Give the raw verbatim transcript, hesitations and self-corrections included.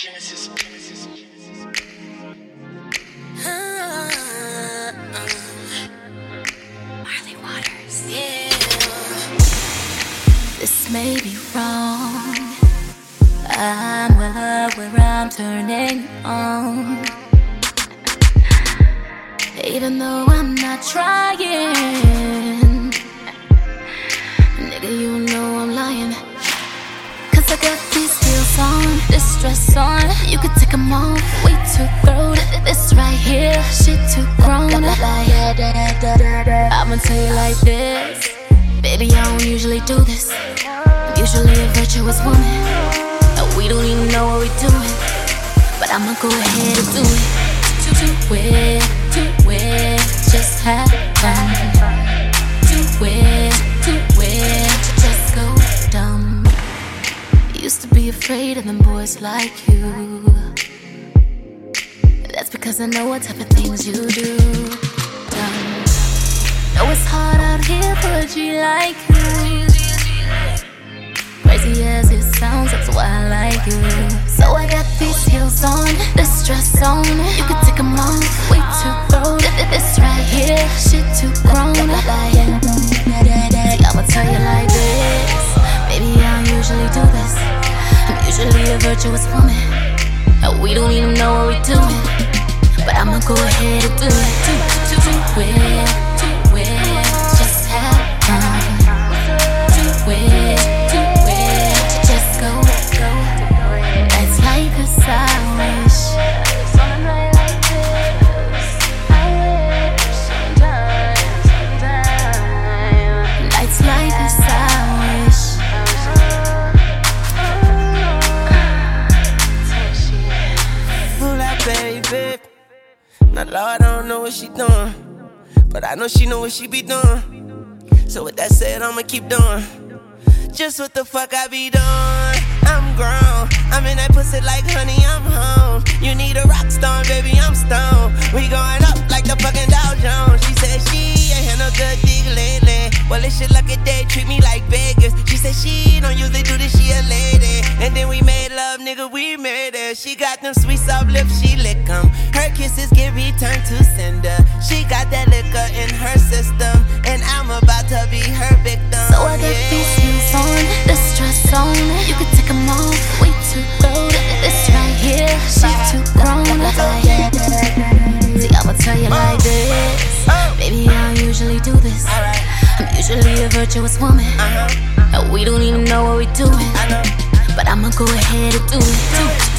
Genesis. Marley Waters. Yeah. This may be wrong. I'm well aware I'm turning on. Even though I'm not trying, nigga, you know I'm lying. Cause I got these heels on, this dress on. You could take them off, way too throat. This right here, shit too grown. I'ma tell you like this, baby, I don't usually do this. I'm usually a virtuous woman, and we don't even know what we're doing. But I'ma go ahead and do it. Do it, do it, just have fun. Do it, do it, just go dumb. Used to be afraid of them boys like you. That's because I know what type of things you do. Dumb. Know it's hard out here for a G like you. Crazy as it sounds, that's why I like you. So I got these heels on, this dress on. You could take them off, way too throat. This right here, shit too grown. See, I'ma tell you like this, baby, I don't usually do this. I'm usually a virtuous woman, and we don't even know what we're doing. But I'ma go ahead and do it. Do, do, do it, do it, just have fun. Do it, do it, just go, go. That's like a sandwich. Nights like a sandwich. Baby, now Lord, I don't know what she doing, but I know she know what she be doing. So with that said, I'ma keep doing just what the fuck I be doing. I'm grown, I'm in that pussy like honey, I'm home. You need a rock star, baby, I'm stoned. We going up like the fucking Dow Jones. She said she ain't had no good dick lately. Well, this shit like a day, treat me like Vegas. She said she don't usually do this, she a lady. And then we made love, nigga, we made it. She got them sweet soft lips, she lick them. Her kisses get returned to sender. She got that liquor in her system, and I'm about to be her victim. So I got yeah. these heels on, this dress on. You could take them off, way too throat. This right here, she too grown. See, I'ma tell you like this, baby, I don't usually do this. I'm usually a virtuous woman, and we don't even know what we're doing. But I'ma go ahead and do it.